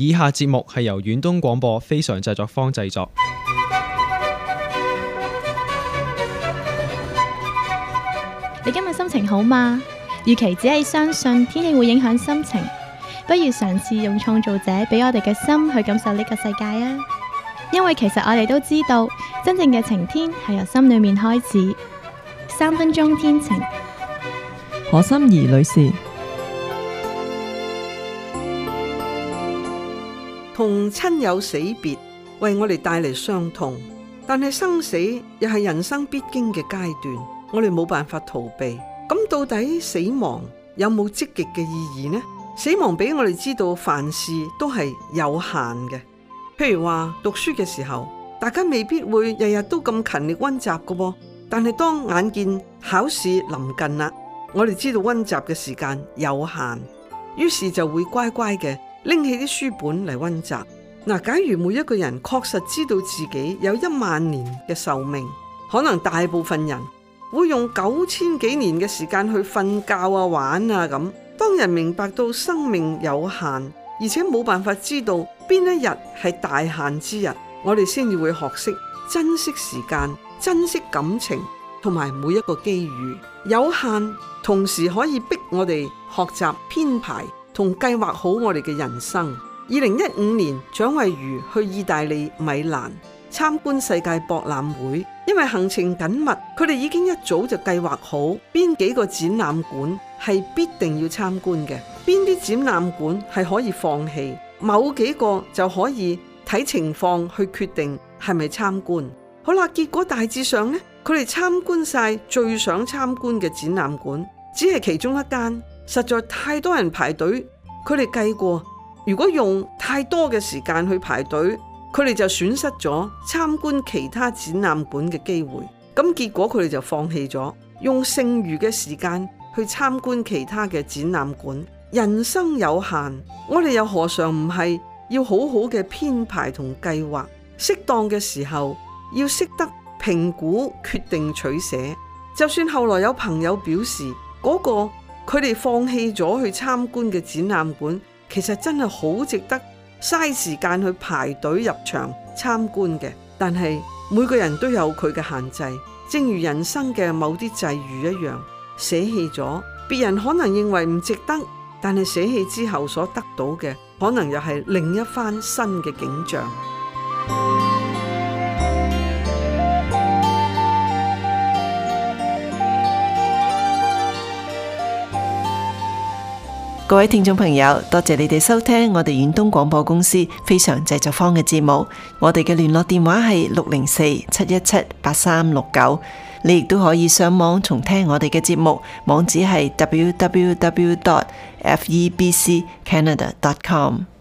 以下節目係由遠東廣播非常製作坊製作。 你今日心情好嗎？與其只係相信天氣會影響心情，不如嘗試用創造者俾我哋嘅心去感受呢個世界啊！因為其實我哋都知道，真正嘅晴天係由心裏面開始。3分鐘天晴， 何心怡女士。 同親友死別，為我哋帶嚟傷痛，但係生死又係人生必經嘅階段，我哋冇辦法逃避。咁到底死亡有冇積極嘅意義呢？死亡俾我哋知道，凡事都係有限嘅。譬如話讀書嘅時候，大家未必會日日都咁勤力溫習㗎喎，但係當眼見考試臨近啦，我哋知道溫習嘅時間有限，於是就會乖乖嘅拎起啲書本嚟溫習。嗱，假如每一個人確實知道自己有10000年嘅壽命，可能大部分人會用9000幾年嘅時間去瞓覺啊、玩啊咁。當人明白到生命有限，而且冇辦法知道邊一日係大限之日，我哋先至會學識珍惜時間、珍惜感情同埋每一個機遇。有限同時可以逼我哋學習編排同計劃好我哋嘅人生。2015年，蔣慧茹去意大利米蘭參觀世界博覽會，因為行程緊密，佢哋已經一早就計劃好邊幾個展覽館係必定要參觀嘅，邊啲展覽館係可以放棄，某幾個就可以睇情況去決定係咪參觀。好啦，結果大致上呢，佢哋參觀晒最想參觀嘅展覽館，只係其中一間，實在太多人排隊。佢哋計過，如果用太多嘅時間去排隊，佢哋就損失咗參觀其他展覽館嘅機會。咁結果佢哋就放棄咗，用剩餘嘅時間去參觀其他嘅展覽館。人生有限，我哋又何嘗唔係要好好嘅編排同計劃？適當嘅時候要識得評估、決定取捨。就算後來有朋友表示嗰個佢哋放棄咗去參觀嘅展覽館，其實真係好值得嘥時間去排隊入場參觀嘅。但係每個人都有佢嘅限制，正如人生嘅某啲際遇一樣，捨棄咗，別人可能認為唔值得，但係捨棄之後所得到嘅，可能又係另一番新嘅景象。 各位聽眾朋友，多謝你哋收聽我哋遠東廣播公司非常製作坊嘅節目。我哋嘅聯絡電話係604-717-8369。你亦都可以上網重聽我哋嘅節目，網址係www.febccanada.com。